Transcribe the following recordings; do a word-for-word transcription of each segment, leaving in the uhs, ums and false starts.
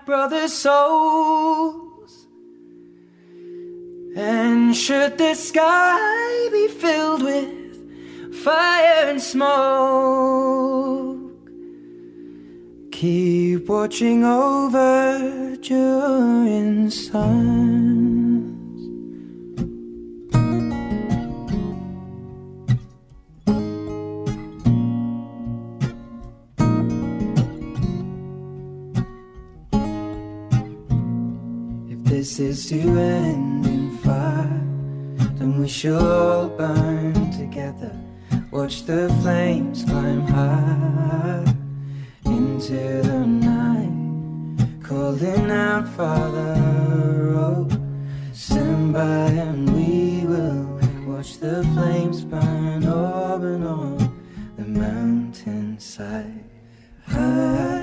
brother's souls. And should the sky be filled with fire and smoke, keep watching over during suns. This is to end in fire, then we shall all burn together. Watch the flames climb high into the night, calling out, Father, oh, stand by and we will watch the flames burn over and on the mountainside. High.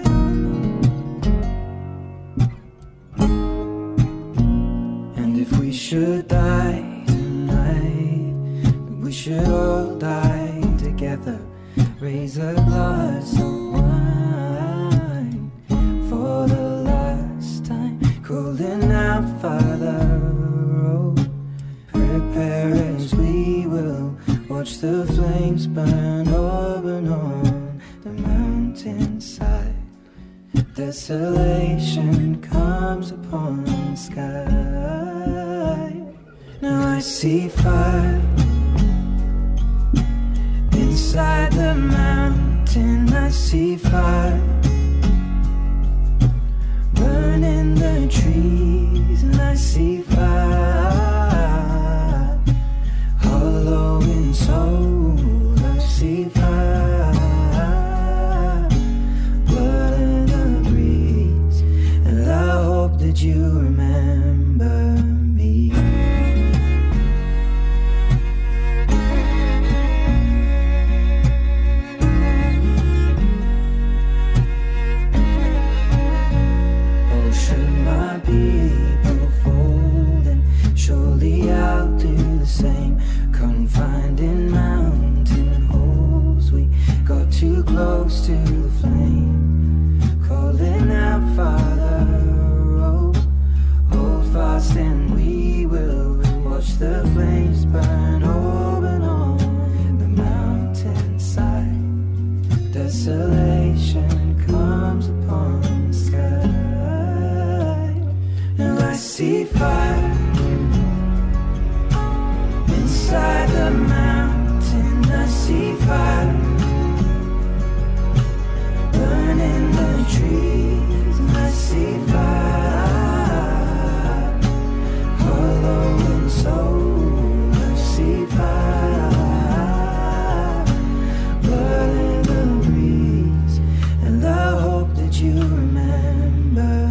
If we should die tonight, we should all die together. Raise a glass of wine for the last time, calling out, Father, oh, prepare as we will watch the flames burn over and on the mountainside. Desolation comes upon the sky. Now I see fire inside the mountain. I see fire burning the trees, and I see fire hollow in soul. I see fire, blood in the breeze, and I hope that you remember me. People fold, and surely I'll do the same. Confined in mountain holes, we got too close to the flame, calling out, Father, oh, hold fast and we will watch the flames burn over and on the mountainside. Desolation comes upon the sky. I see fire inside the mountain. I see fire burning the trees, and I see fire hollow in soul. I see fire blood in the breeze, and I hope that you remember.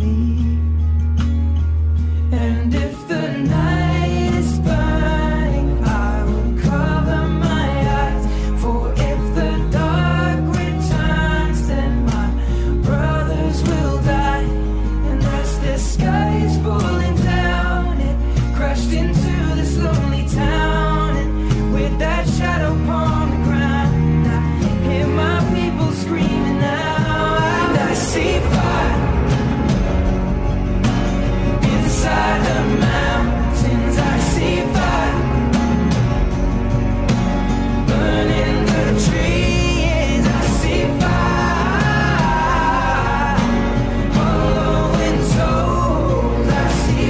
And if the night is burning, I will cover my eyes. For if the dark returns, then my brothers will die. And as the sky is falling down, it crashed into this lonely town. And with that shadow upon the ground, I hear my people screaming out. And I see fire inside the mountains. I see fire burning the trees. I see fire hollow in souls. I see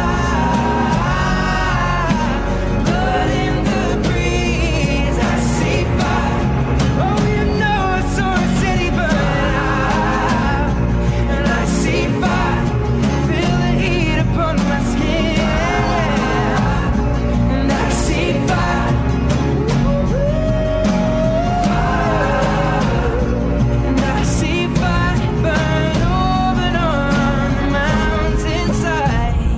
fire blood in the breeze. I see fire. Oh, you know I saw a city burn out. And I see fire, feel the heat upon my skin, and I see fire, fire, and I see fire burn over and on the mountainside.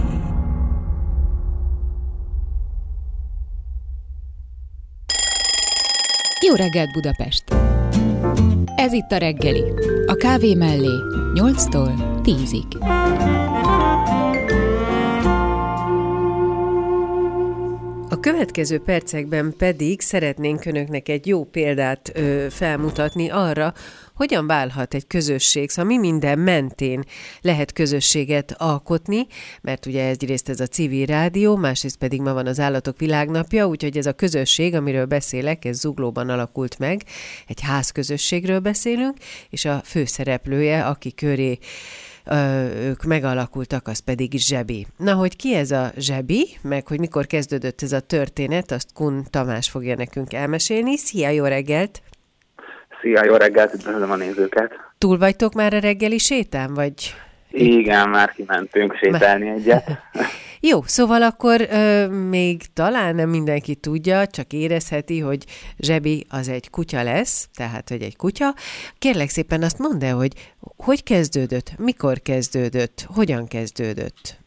Jó reggelt, Budapest! Ez itt a reggeli, a kávé mellé nyolctól tízig. A következő percekben pedig szeretnénk önöknek egy jó példát ö, felmutatni arra, hogyan válhat egy közösség, szóval mi minden mentén lehet közösséget alkotni, mert ugye egyrészt ez a civil rádió, másrészt pedig ma van az Állatok Világnapja, úgyhogy ez a közösség, amiről beszélek, ez Zuglóban alakult meg, egy házközösségről beszélünk, és a főszereplője, aki köré ők megalakultak, az pedig Zsebi. Na, hogy ki ez a Zsebi, meg hogy mikor kezdődött ez a történet, azt Kun Tamás fogja nekünk elmesélni. Szia, jó reggelt! Szia, jó reggelt, üdvözlöm a nézőket! Túl vagytok már a reggeli sétán, vagy... Igen, már kimentünk sétálni már... egyet. Jó, szóval akkor ö, még talán nem mindenki tudja, csak érezheti, hogy Zsebi az egy kutya lesz, tehát, hogy egy kutya. Kérlek szépen azt mondd el, hogy hogy kezdődött, mikor kezdődött, hogyan kezdődött?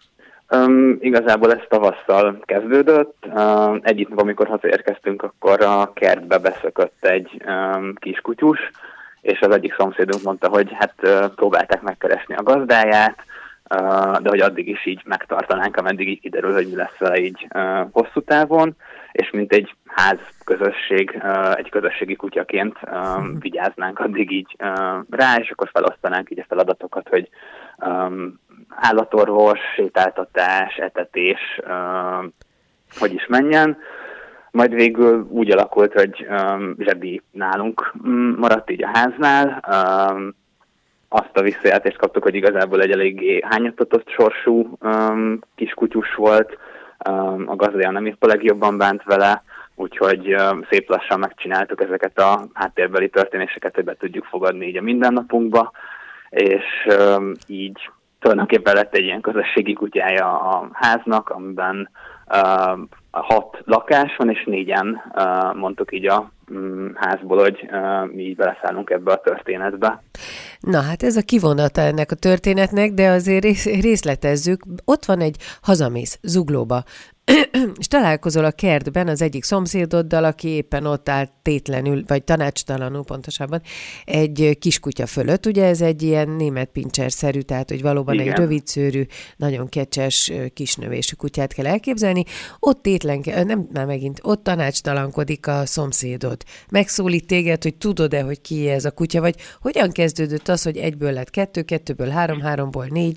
Um, igazából ez tavasszal kezdődött. Um, egyik nap, amikor hazaérkeztünk, akkor a kertbe beszökött egy um, kis kutyus, és az egyik szomszédunk mondta, hogy hát uh, próbálták megkeresni a gazdáját, uh, de hogy addig is így megtartanánk, ameddig így kiderül, hogy mi lesz vele így uh, hosszú távon, és mint egy ház közösség, uh, egy közösségi kutyaként um, vigyáznánk addig így uh, rá, és akkor felosztanánk így a feladatokat, hogy um, állatorvos, sétáltatás, etetés, uh, hogy is menjen. Majd végül úgy alakult, hogy um, Zsebi nálunk maradt így a háznál. Um, azt a visszajelzést kaptuk, hogy igazából egy eléggé hányattatott sorsú um, kis kutyus volt. Um, a gazdája nem épp a legjobban bánt vele, úgyhogy um, szép lassan megcsináltuk ezeket a háttérbeli történéseket, hogy be tudjuk fogadni így a mindennapunkba, és um, így tulajdonképpen lett egy ilyen közösségi kutyája a háznak, amiben uh, hat lakás van, és négyen uh, mondtuk így a um, házból, hogy uh, mi így beleszállunk ebbe a történetbe. Na hát ez a kivonata ennek a történetnek, de azért részletezzük. Ott van egy hazamész Zuglóba, és találkozol a kertben az egyik szomszédoddal, aki éppen ott állt tétlenül, vagy tanácstalanul pontosabban, egy kiskutya fölött. Ugye ez egy ilyen német pincser-szerű, tehát hogy valóban igen, egy rövidszőrű, nagyon kecses, kisnövésű kutyát kell elképzelni. Ott tétlen, nem már megint, ott tanácstalankodik a szomszédod. Megszólít téged, hogy tudod-e, hogy ki ez a kutya, vagy hogyan kezdődött az, hogy egyből lett kettő, kettőből három, háromból négy.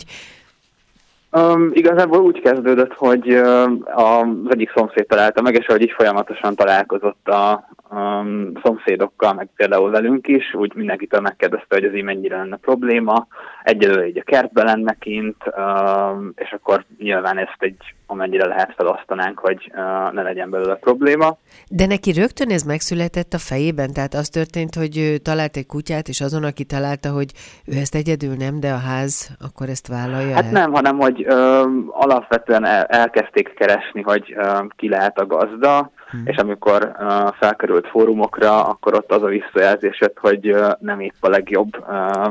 Um, igazából úgy kezdődött, hogy uh, az egyik szomszéd találta meg, és ahogy így folyamatosan találkozott a um, szomszédokkal, meg például velünk is, úgy mindenkitől megkérdezte, hogy az így mennyire lenne probléma. Egyelőre így a kertben lenne kint, um, és akkor nyilván ezt egy amennyire lehet felosztanánk, hogy uh, ne legyen belőle probléma. De neki rögtön ez megszületett a fejében? Tehát az történt, hogy ő talált egy kutyát, és azon, aki találta, hogy ő ezt egyedül nem, de a ház, akkor ezt vállalja Hát el? nem, hanem, hogy uh, alapvetően el, elkezdték keresni, hogy uh, ki lehet a gazda, hmm. és amikor uh, felkerült fórumokra, akkor ott az a visszajelzés jött, hogy uh, nem épp a legjobb uh,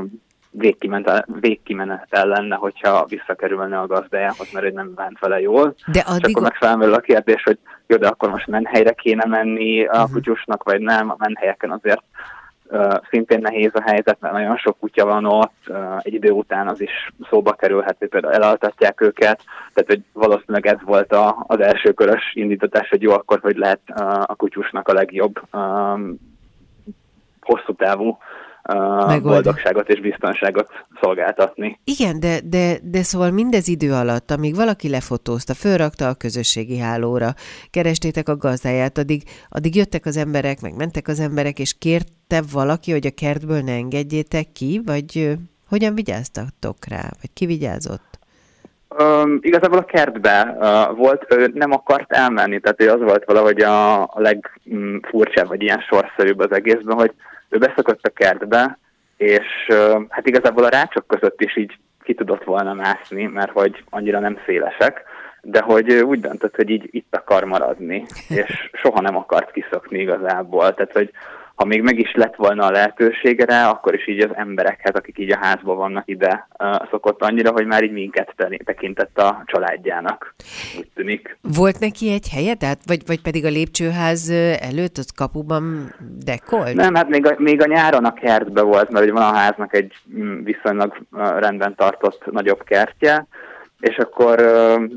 végkimenetel lenne, hogyha visszakerülne a gazdájához, mert ő nem bánt vele jól. De addig... És akkor meg felmerül a kérdés, hogy jó, de akkor most menhelyre kéne menni a uh-huh. kutyusnak, vagy nem. A menhelyeken azért uh, szintén nehéz a helyzet, mert nagyon sok kutya van ott, uh, egy idő után az is szóba kerülhet, hogy például elaltatják őket, tehát hogy valószínűleg ez volt a, az első körös indítatás, hogy jó, akkor hogy lehet uh, a kutyusnak a legjobb um, hosszú távú Uh, boldogságot és biztonságot szolgáltatni. Igen, de, de, de szóval mindez idő alatt, amíg valaki lefotózta, fölrakta a közösségi hálóra, kerestétek a gazdáját, addig, addig jöttek az emberek, meg mentek az emberek, és kérte valaki, hogy a kertből ne engedjétek ki, vagy uh, hogyan vigyáztatok rá, vagy ki vigyázott? Um, igazából a kertbe uh, volt, ő nem akart elmenni, tehát ő az volt valahogy a, a legfurcsább, vagy ilyen sorszerűbb az egészben, hogy ő beszökött a kertbe, és uh, hát igazából a rácsok között is így ki tudott volna mászni, mert hogy annyira nem szélesek, de hogy úgy döntött, hogy így itt akar maradni, és soha nem akart kiszokni igazából. Tehát, hogy ha még meg is lett volna a lehetősége rá, akkor is így az emberekhez, akik így a házban vannak, ide uh, szokott annyira, hogy már így minket tekintett a családjának, úgy tűnik. Volt neki egy helye, tehát, vagy, vagy pedig a lépcsőház előtt, az kapuban dekolt? Nem, hát még a, még a nyáron a kertben volt, mert van a háznak egy viszonylag rendben tartott nagyobb kertje, és akkor uh, ott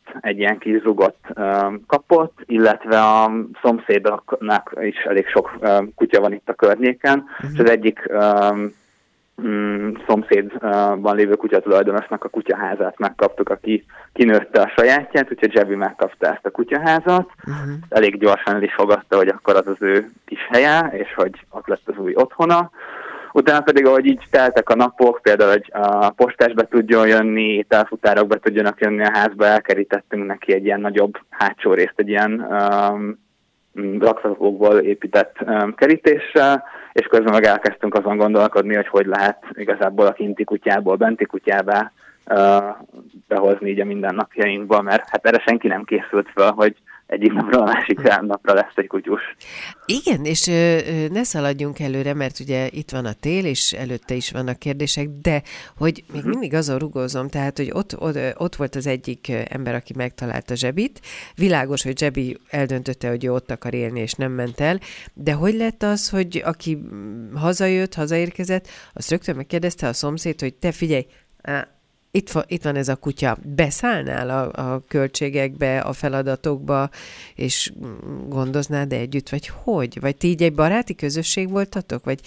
egy ilyen kis zugot um, kapott, illetve a szomszédoknak is elég sok um, kutya van itt a környéken, uh-huh. és az egyik um, um, szomszédban lévő kutyatulajdonosnak a kutyaházát megkaptuk, aki kinőtte a sajátját, úgyhogy Zsebi megkapta ezt a kutyaházat. Uh-huh. Elég gyorsan el is fogadta, hogy akkor az az ő kis helye, és hogy ott lett az új otthona. Utána pedig, ahogy így teltek a napok, például, hogy a postás be tudjon jönni, ételfutárok be tudjanak jönni a házba, elkerítettünk neki egy ilyen nagyobb hátsó részt, egy ilyen um, rakszakokból épített um, kerítéssel, és közben meg elkezdtünk azon gondolkodni, hogy hogy lehet igazából a kinti kutyából benti kutyává uh, behozni így a mindennapjainkba, mert hát erre senki nem készült fel, hogy egyik napra a másik napra lesz egy kutyus. Igen, és ö, ö, ne szaladjunk előre, mert ugye itt van a tél, és előtte is vannak kérdések, de hogy még uh-huh. mindig azon rugózom, tehát, hogy ott, ott, ott volt az egyik ember, aki megtalálta Zsebit, világos, hogy Zsebi eldöntötte, hogy ő ott akar élni, és nem ment el, de hogy lett az, hogy aki hazajött, hazaérkezett, azt rögtön megkérdezte a szomszéd, hogy te figyelj, á, Itt, itt van ez a kutya, beszállnál a, a költségekbe, a feladatokba, és gondoznád együtt, vagy hogy? Vagy ti így egy baráti közösség voltatok? Vagy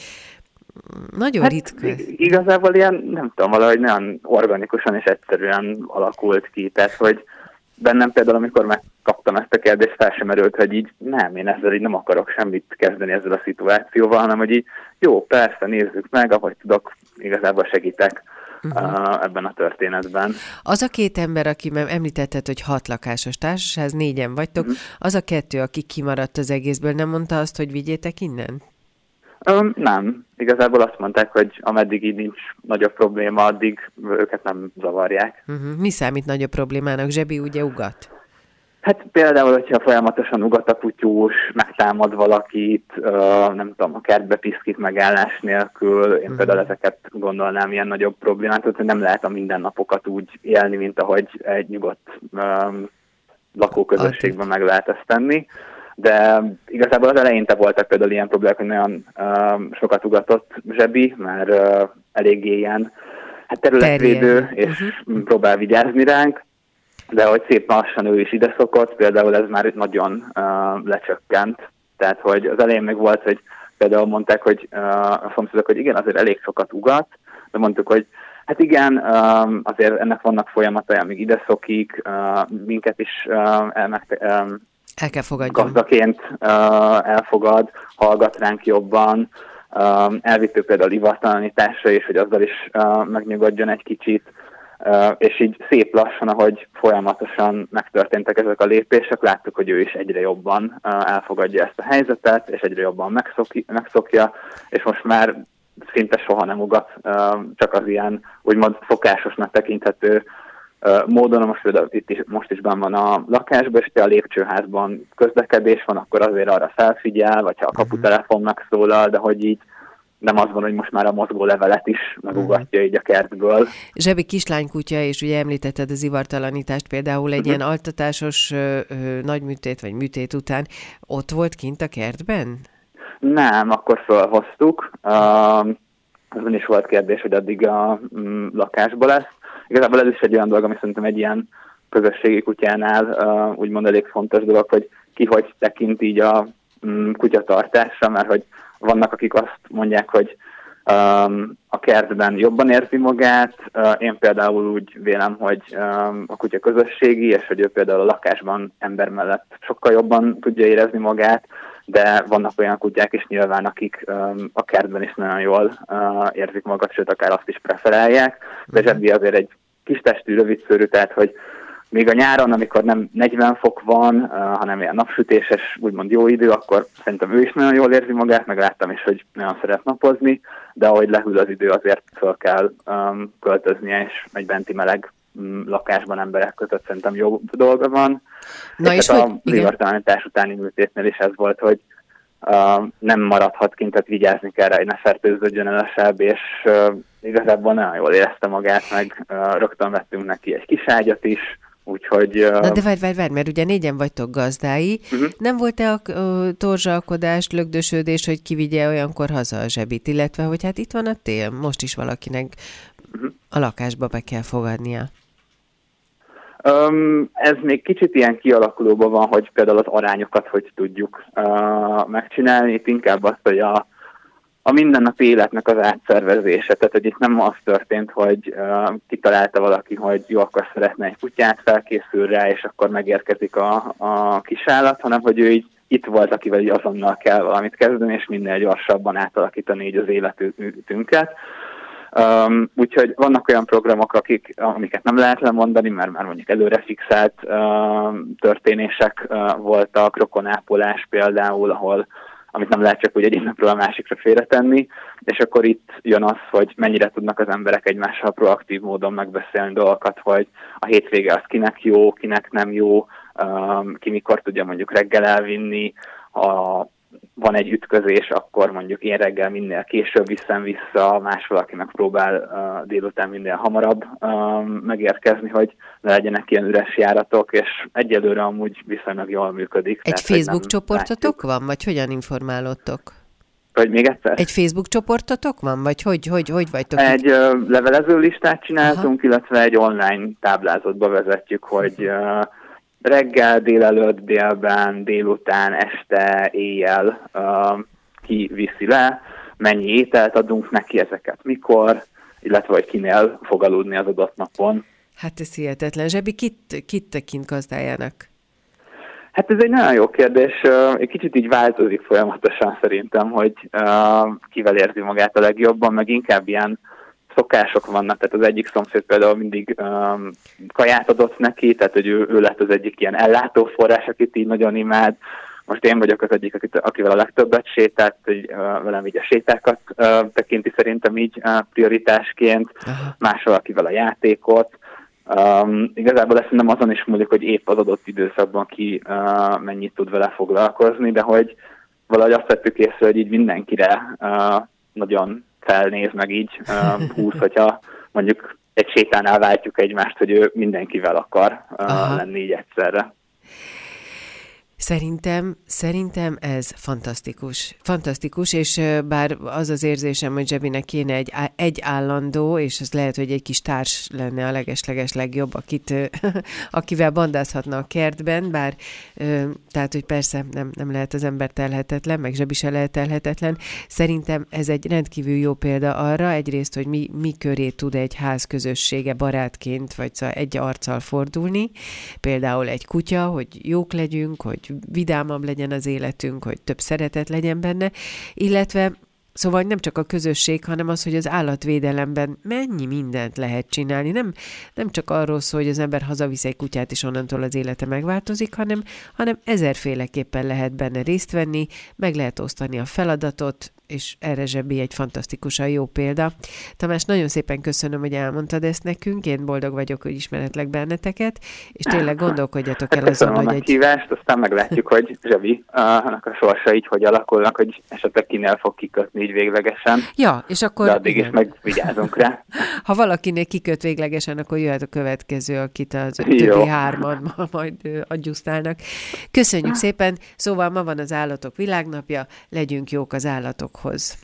nagyon hát, ritka? Igazából ilyen, nem tudom, valahogy nagyon organikusan és egyszerűen alakult ki, tehát hogy bennem például, amikor megkaptam ezt a kérdést, fel sem merült, hogy így nem, én ezzel így nem akarok semmit kezdeni ezzel a szituációval, hanem hogy így jó, persze, nézzük meg, ahogy tudok, igazából segítek. Uh-huh. ebben a történetben. Az a két ember, aki említetted, hogy hat lakásos társasház, négyen vagytok, uh-huh. az a kettő, aki kimaradt az egészből, nem mondta azt, hogy vigyétek innen? Um, nem. Igazából azt mondták, hogy ameddig így nincs nagyobb probléma, addig őket nem zavarják. Uh-huh. Mi számít nagyobb problémának? Zsebi ugye ugat? Hát például, hogyha folyamatosan ugat a kutyus, megtámad valakit, uh, nem tudom, a kertbe piszkít megállás nélkül, én mm. például ezeket gondolnám ilyen nagyobb problémát, hogy nem lehet a mindennapokat úgy élni, mint ahogy egy nyugodt um, lakóközösségben meg lehet ezt tenni. De igazából az eleinte voltak például ilyen problémák, hogy nagyon um, sokat ugatott Zsebi, mert uh, eléggé ilyen hát területvédő, és uh-huh. próbál vigyázni ránk. De hogy szépen lassan ő is ide szokott, például ez már nagyon uh, lecsökkent. Tehát, hogy az elején meg volt, hogy például mondták, hogy uh, a szomszédok, hogy igen, azért elég sokat ugat, de mondtuk, hogy hát igen, um, azért ennek vannak folyamatai, amíg ide szokik, uh, minket is uh, elmegte, um, el kell fogadjon. Gazdaként uh, elfogad, hallgat ránk jobban, um, elvittük például ivartalanításra is, hogy azzal is uh, megnyugodjon egy kicsit. Uh, és így szép lassan, ahogy folyamatosan megtörténtek ezek a lépések, láttuk, hogy ő is egyre jobban uh, elfogadja ezt a helyzetet, és egyre jobban megszokja, megszokja, és most már szinte soha nem ugat, uh, csak az ilyen úgymond szokásosnak tekinthető uh, módon. Most, itt is, most is benn van a lakásban, és ha a lépcsőházban közlekedés van, akkor azért arra felfigyel, vagy ha a kaputelefon megszólal, de hogy így nem az van, hogy most már a mozgó levelet is megugatja uh-huh. így a kertből. Zsebi kislánykutya, és ugye említetted az ivartalanítást, például egy uh-huh. ilyen altatásos ö, ö, nagyműtét, vagy műtét után ott volt kint a kertben? Nem, akkor felhoztuk. Uh, azon is volt kérdés, hogy addig a um, lakásba lesz. Igazából ez is egy olyan dolog, ami szerintem egy ilyen közösségi kutyánál uh, úgymond elég fontos dolog, hogy ki hogy tekint így a um, kutyatartásra, mert hogy vannak, akik azt mondják, hogy um, a kertben jobban érzi magát. Uh, én például úgy vélem, hogy um, a kutya közösségi, és hogy ő például a lakásban ember mellett sokkal jobban tudja érezni magát, de vannak olyan kutyák is nyilván, akik um, a kertben is nagyon jól uh, érzik magat, sőt, akár azt is preferálják. De Zsebi azért egy kis testű, rövidszőrű, tehát hogy még a nyáron, amikor nem negyven fok van, uh, hanem ilyen napsütéses, úgymond jó idő, akkor szerintem ő is nagyon jól érzi magát, meg láttam is, hogy nagyon szeret napozni, de ahogy lehűl az idő, azért föl kell um, költöznie, és egy benti meleg um, lakásban emberek között szerintem jó dolga van. Na és, és hát a ivartalanítás utáni műtétnél is ez volt, hogy uh, nem maradhat kint, tehát vigyázni kell rá, hogy ne fertőződjön el a seb, és uh, igazából nagyon jól érezte magát, meg uh, rögtön vettünk neki egy kis ágyat is. Úgyhogy... Uh... Na de várj, várj, várj, mert ugye négyen vagytok gazdái. Uh-huh. Nem volt-e a uh, torzsalkodás, lögdösödés, hogy kivigye olyankor haza a Zsebit, illetve hogy hát itt van a tél, most is valakinek uh-huh. a lakásba be kell fogadnia? Um, ez még kicsit ilyen kialakulóban van, hogy például az arányokat hogy tudjuk uh, megcsinálni. Itt inkább azt, hogy a, a mindennapi életnek az átszervezése. Tehát, hogy itt nem az történt, hogy uh, kitalálta valaki, hogy jó, akkor szeretne egy kutyát, felkészül rá, és akkor megérkezik a, a kisállat, hanem hogy ő így itt volt, akivel így azonnal kell valamit kezdeni, és minél gyorsabban átalakítani így az életünket. Um, úgyhogy vannak olyan programok, akik, amiket nem lehet lemondani, mert már mondjuk előre fixált um, történések uh, voltak, rokonápolás például, ahol amit nem lehet csak úgy egyik napról a másikra félretenni, és akkor itt jön az, hogy mennyire tudnak az emberek egymással proaktív módon megbeszélni dolgokat, hogy a hétvége az kinek jó, kinek nem jó, um, ki mikor tudja mondjuk reggel elvinni, ha van egy ütközés, akkor mondjuk én reggel minél később viszem vissza, más valaki megpróbál uh, délután minél hamarabb um, megérkezni, hogy ne legyenek ilyen üres járatok, és egyelőre amúgy viszonylag jól működik. Egy tehát, Facebook csoportotok van, vagy hogyan informálódtok? Vagy még egyszer? Egy Facebook csoportotok van, vagy hogy, hogy, hogy vagytok? Egy uh, levelező listát csináltunk, aha, illetve egy online táblázatba vezetjük, hogy uh, reggel, délelőtt, délben, délután, este, éjjel uh, ki viszi le, mennyi ételt adunk neki, ezeket mikor, illetve hogy kinél fog aludni az adott napon. Hát ez hihetetlen. Zsebi, kit, kit tekint gazdájának? Hát ez egy nagyon jó kérdés. Egy kicsit így változik folyamatosan szerintem, hogy uh, kivel érzi magát a legjobban, meg inkább ilyen szokások vannak, tehát az egyik szomszéd például mindig um, kaját adott neki, tehát hogy ő, ő lett az egyik ilyen ellátóforrás, akit így nagyon imád. Most én vagyok az egyik, akit, akivel a legtöbbet sétált, hogy uh, velem így a sétákat uh, tekinti szerintem így uh, prioritásként, aha, más valakivel a játékot. Um, igazából ezt nem azon is múlik, hogy épp az adott időszakban ki uh, mennyit tud vele foglalkozni, de hogy valahogy azt vettük észre, hogy így mindenkire uh, nagyon felnéz meg így uh, húsz, hogyha mondjuk egy sétánál váltjuk egymást, hogy ő mindenkivel akar uh, lenni így egyszerre. Szerintem, szerintem ez fantasztikus. Fantasztikus, és bár az az érzésem, hogy Zsebinek kéne egy, egy állandó, és az lehet, hogy egy kis társ lenne a leges-leges legjobb, akit, akivel bandázhatna a kertben, bár tehát, hogy persze nem, nem lehet az ember telhetetlen, meg Zsebi se lehet telhetetlen. Szerintem ez egy rendkívül jó példa arra, egyrészt, hogy mi, mi köré tud egy ház közössége barátként, vagy szóval egy arccal fordulni. Például egy kutya, hogy jók legyünk, hogy vidámabb legyen az életünk, hogy több szeretet legyen benne, illetve szóval nem csak a közösség, hanem az, hogy az állatvédelemben mennyi mindent lehet csinálni. Nem, nem csak arról szól, hogy az ember hazavisz egy kutyát, és onnantól az élete megváltozik, hanem, hanem ezerféleképpen lehet benne részt venni, meg lehet osztani a feladatot, és erre Zsebi egy fantasztikusan jó példa. Tamás, nagyon szépen köszönöm, hogy elmondtad ezt nekünk, én boldog vagyok, hogy ismeretlek benneteket, és tényleg gondolkodjatok el azon, hogy egy... Meghívást, aztán meglátjuk, hogy Zsebi annak a sorsa így hogy alakulnak, hogy esetleg kinél fog kikötni így véglegesen. Ja, és akkor... De addig igen, is megvigyázunk rá. Ha valakinek kiköt véglegesen, akkor jöhet a következő, akit az többi jó. hárman majd adjusztálnak. Köszönjük szépen, szóval ma van az Állatok Világnapja, legyünk jók az állatokhoz.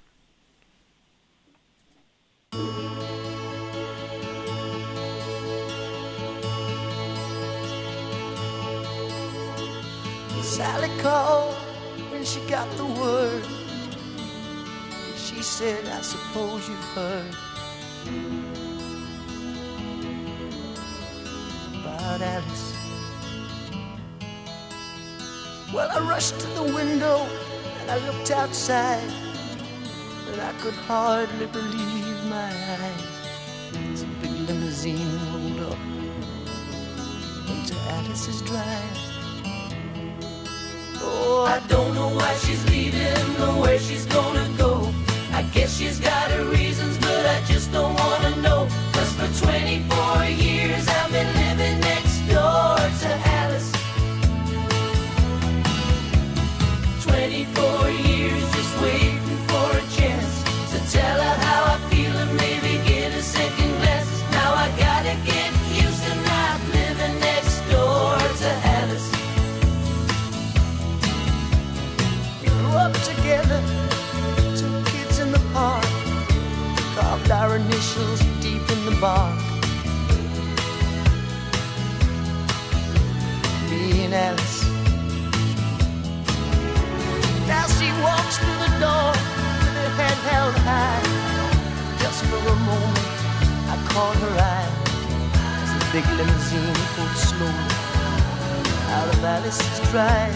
Sally called when she got the word. She said, I suppose you've heard about Alice. Well, I rushed to the window and I looked outside, and I could hardly believe my eyes. This big limousine rolled up into Alice's drive. Oh, I don't know why she's leaving or where she's gonna go. I guess she's got her reasons, but I just don't wanna know. 'Cause for twenty-four years I've been living next door to Alice. twenty-four years just waiting for a chance to tell her how I feel and maybe get a second glance. Now I gotta get used to not living next door to Alice. We grew up together, two kids in the park, carved our initials deep singing Alice. Now she walks through the door with her head held high. Just for a moment I caught her eye as the big limousine pulled slowly out of Alice's drive.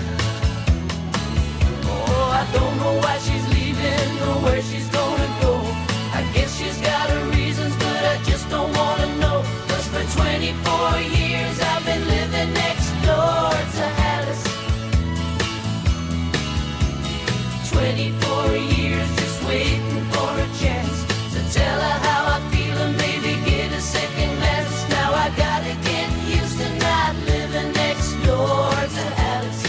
Oh, I don't know why she's leaving or where she's gonna go. I guess she's got her reasons, but I just don't wanna know. 'Cause for twenty-four years I've been living next door to Alice. twenty-four years just waiting for a chance to tell her how I feel and maybe get a second glance. Now I gotta get used to not living next door to Alice.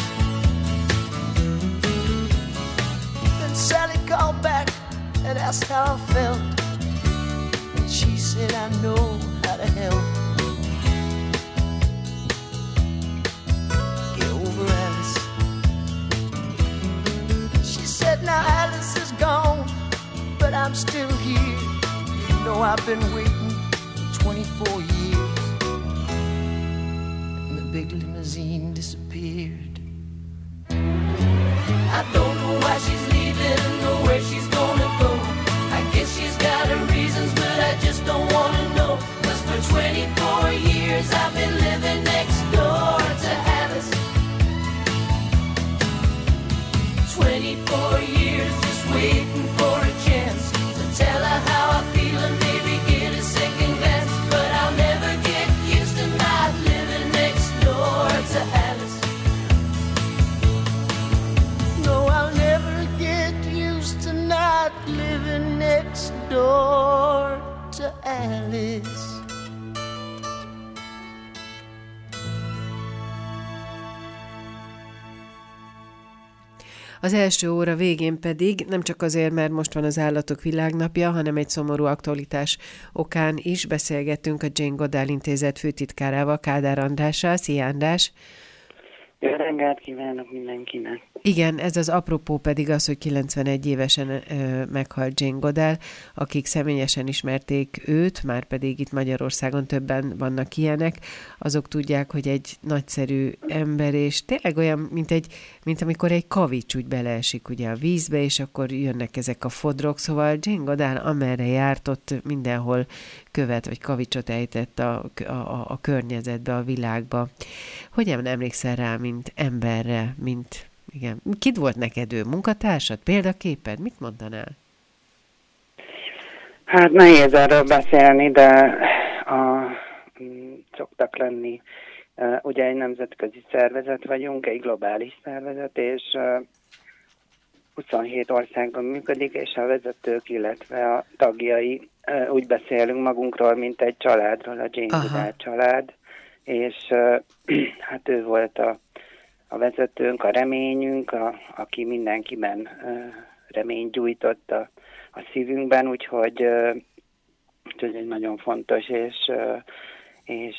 Then Sally called back and asked how I felt, and she said I know how to help. Get over Alice. She said now Alice is gone, but I'm still here. You know I've been waiting for twenty-four years. And the big limousine disappeared. I don't know why she's leaving or where she's gonna go. I guess she's got her reasons, but I just don't wanna know. 'Cause for twenty-four years I've been living next door to Alice. twenty-four years just waiting for a chance to tell her how I feel and maybe get a second glance. But I'll never get used to not living next door to Alice. No, I'll never get used to not living next door to Alice. Az első óra végén pedig nem csak azért, mert most van az Állatok Világnapja, hanem egy szomorú aktualitás okán is beszélgettünk a Jane Goodall Intézet főtitkárával, Kádár Andrással. Szia, András! Jó reggelt kívánok mindenkinek! Igen, ez az apropó pedig az, hogy kilencvenegy évesen ö, meghalt Jane Goodall, akik személyesen ismerték őt, már pedig itt Magyarországon többen vannak ilyenek, azok tudják, hogy egy nagyszerű ember, és tényleg olyan, mint, egy, mint amikor egy kavics úgy beleesik ugye a vízbe, és akkor jönnek ezek a fodrok, szóval Jane Goodall amerre járt, ott mindenhol követ vagy kavicsot ejtett a, a, a környezetbe, a világba. Hogyan emlékszel rá, mint emberre, mint... Igen. Kid volt neked ő? Munkatársad? Példaképed? Mit mondanál? Hát nehéz erről beszélni, de a, szoktak lenni. Ugye egy nemzetközi szervezet vagyunk, egy globális szervezet, és huszonhét országban működik, és a vezetők, illetve a tagjai úgy beszélünk magunkról, mint egy családról, a Jane Goodall család, és hát ő volt a a vezetőnk, a reményünk, a, aki mindenkiben uh, reményt gyújtott a, a szívünkben, úgyhogy uh, ez egy nagyon fontos és, uh, és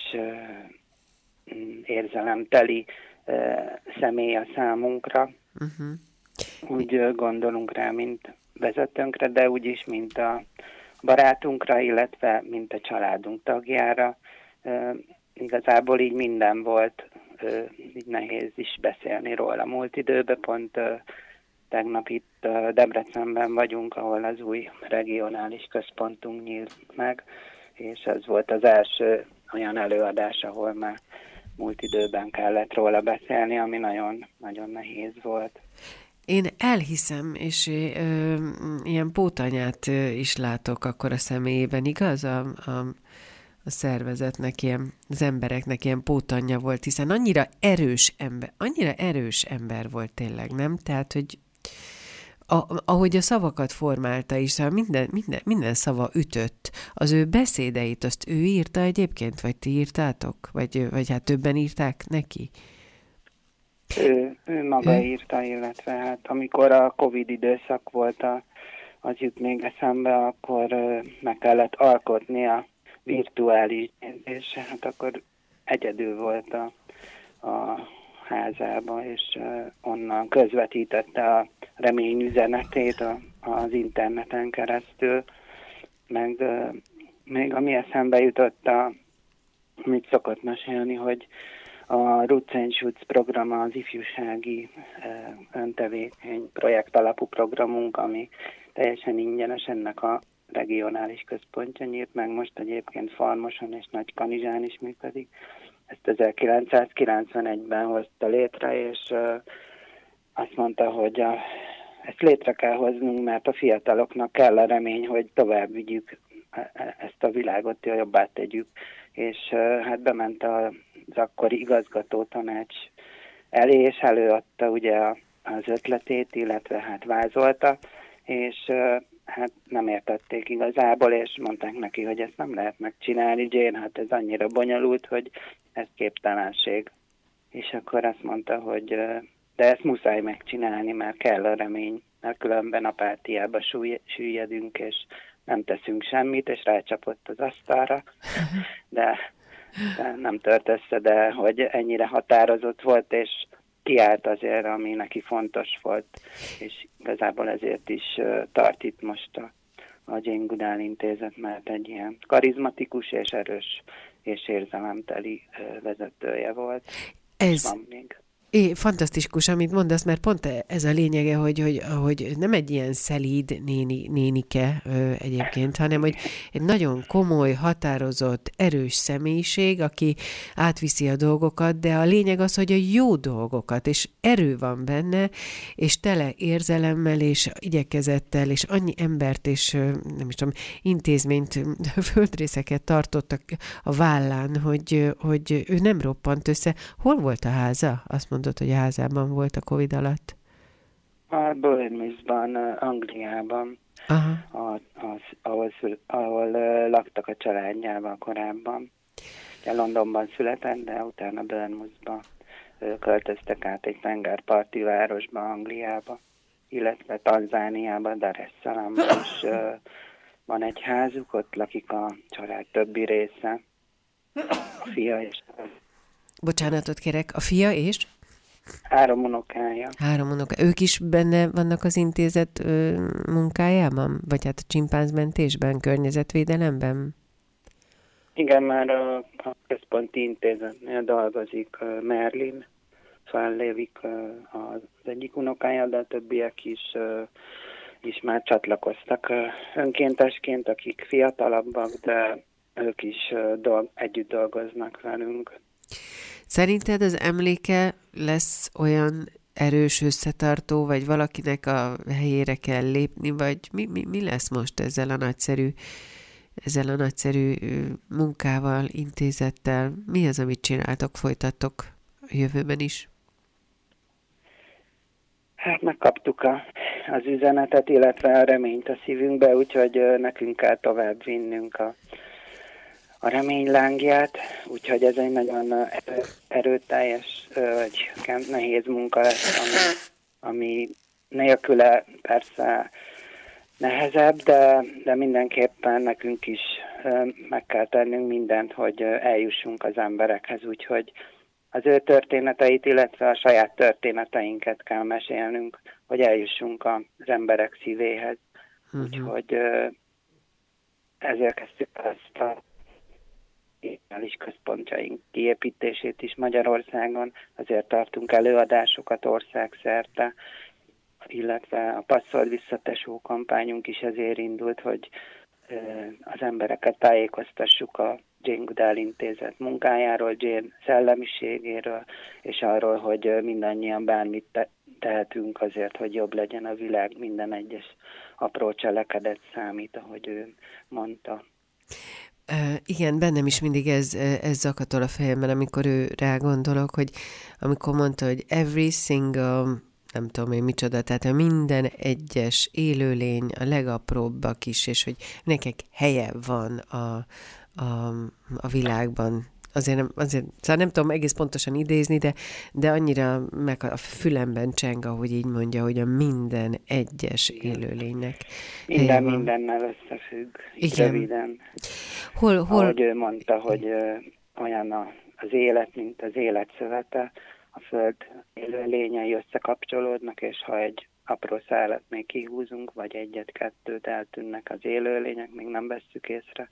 uh, érzelemteli uh, személy a számunkra. Uh-huh. Úgy uh, gondolunk rá, mint vezetőnkre, de úgyis, mint a barátunkra, illetve mint a családunk tagjára. Uh, igazából így minden volt. Így nehéz is beszélni róla. Múlt időben pont uh, tegnap itt uh, Debrecenben vagyunk, ahol az új regionális központunk nyílt meg, és ez volt az első olyan előadás, ahol már múlt időben kellett róla beszélni, ami nagyon, nagyon nehéz volt. Én elhiszem, és ö, ilyen pótanyát is látok akkor a személyében, igaz? A, a a szervezetnek, ilyen, az embereknek ilyen pótanyja volt, hiszen annyira erős ember, annyira erős ember volt tényleg, nem? Tehát, hogy a, ahogy a szavakat formálta is, szóval minden, minden, minden szava ütött. Az ő beszédeit, azt ő írta egyébként, vagy ti írtátok? Vagy, vagy hát többen írták neki? Ő, ő maga ő? írta, illetve hát amikor a Covid időszak volt, a, az jut még eszembe, akkor meg kellett alkotni a virtuális, és hát akkor egyedül volt a, a házában, és uh, onnan közvetítette a reményüzenetét a, az interneten keresztül, meg uh, még ami eszembe jutott, a, amit szokott mesélni, hogy A Roots and Shoots program az ifjúsági öntevékeny projekt alapú programunk, ami teljesen ingyenes, ennek a regionális központja nyílt meg, most egyébként Farmoson és Nagykanizsán is működik. Ezt ezerkilencszázkilencvenegyben hozta létre, és uh, azt mondta, hogy a, ezt létre kell hoznunk, mert a fiataloknak kell a remény, hogy tovább vigyük ezt a világot, jobbá tegyük. És uh, hát bement az akkori igazgató tanács elé, és előadta ugye az ötletét, illetve hát vázolta, és uh, hát nem értették igazából, és mondták neki, hogy ezt nem lehet megcsinálni, Jane, hát ez annyira bonyolult, hogy ez képtelenség. És akkor azt mondta, hogy de ezt muszáj megcsinálni, mert kell a remény, mert különben apátiába süllyedünk, és nem teszünk semmit, és rácsapott az asztalra, de, de nem tört össze, de hogy ennyire határozott volt, és kiállt azért, ami neki fontos volt, és igazából ezért is uh, tart itt most a, a Jane Goodall Intézet, mert egy ilyen karizmatikus és erős és érzelemteli uh, vezetője volt. Ez... Van még. É, fantasztikus, amit mondasz, mert pont ez a lényege, hogy, hogy, hogy nem egy ilyen szelíd néni, nénike ö, egyébként, hanem hogy egy nagyon komoly, határozott, erős személyiség, aki átviszi a dolgokat, de a lényeg az, hogy a jó dolgokat, és erő van benne, és tele érzelemmel, és igyekezettel, és annyi embert, és nem is tudom, intézményt, földrészeket tartottak a vállán, hogy, hogy ő nem roppant össze. Hol volt a háza? Azt mondod, hogy a házában volt a Covid alatt? A Bournemouthban, Angliában, Aha. A, az, ahol, szül, ahol uh, laktak a családjával korábban. Ugye Londonban született, de utána Bournemouthba uh, költöztek át egy tengerparti városba, Angliába, illetve Tanzániába, Dar es Salaamban is uh, van egy házuk, ott lakik a család többi része. A fia és... Bocsánatot kérek, a fia és? Három unokája. Három unokája. Ők is benne vannak az intézet ö, munkájában? Vagy hát a csimpánzmentésben, környezetvédelemben? Igen, már a, a központi intézetnél dolgozik uh, Merlin, fellévik uh, az egyik unokája, de a többiek is, uh, is már csatlakoztak uh, önkéntesként, akik fiatalabbak, de ők is uh, dolg, együtt dolgoznak velünk. Szerinted az emléke lesz olyan erős, összetartó, vagy valakinek a helyére kell lépni, vagy mi, mi, mi lesz most ezzel a nagyszerű, ezzel a nagyszerű munkával, intézettel? Mi az, amit csináltok, folytattok a jövőben is? Hát megkaptuk a, az üzenetet, illetve a reményt a szívünkbe, úgyhogy nekünk kell tovább vinnünk a a reménylángját, úgyhogy ez egy nagyon erő, erőteljes, vagy nehéz munka lesz, ami, ami nélküle persze nehezebb, de, de mindenképpen nekünk is meg kell tennünk mindent, hogy eljussunk az emberekhez, úgyhogy az ő történeteit, illetve a saját történeteinket kell mesélnünk, hogy eljussunk az emberek szívéhez. Uh-huh. Úgyhogy ezért kezdtük ezt a regionális központjaink kiépítését is Magyarországon, azért tartunk előadásokat országszerte, illetve a Passzold visszatesó kampányunk is ezért indult, hogy az embereket tájékoztassuk a Jane Goodall Intézet munkájáról, Jane szellemiségéről, és arról, hogy mindannyian bármit te- tehetünk azért, hogy jobb legyen a világ, minden egyes apró cselekedet számít, ahogy ő mondta. Uh, igen, bennem is mindig ez, ez zakatol a fejemben, amikor ő rá gondolok, hogy amikor mondta, hogy every single, nem tudom én micsoda, tehát minden egyes élőlény, a legapróbbak is, és hogy nekik helye van a, a, a világban. Azért nem, azért, szóval nem tudom egész pontosan idézni, de, de annyira meg a fülemben cseng, ahogy így mondja, hogy a minden egyes élőlénynek minden mindennel összefügg, igen. Röviden. Hol, hol... Ahogy ő mondta, hogy ö, olyan a, az élet, mint az élet szövete, a Föld élőlényei összekapcsolódnak, és ha egy apró szálat még kihúzunk, vagy egyet-kettőt eltűnnek az élőlények, még nem vesszük észre,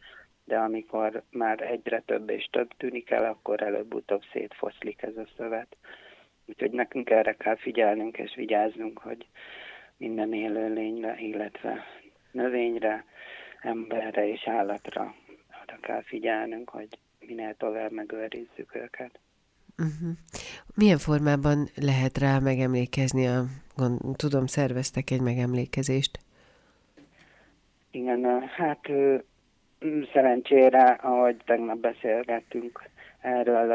de amikor már egyre több és több tűnik el, akkor előbb-utóbb szétfoszlik ez a szövet. Úgyhogy nekünk erre kell figyelnünk és vigyáznunk, hogy minden élőlényre, illetve növényre, emberre és állatra arra kell figyelnünk, hogy minél tovább megőrizzük őket. Uh-huh. Milyen formában lehet rá megemlékezni? A, tudom, szerveztek egy megemlékezést. Igen, hát szerencsére, ahogy tegnap beszélgettünk erről,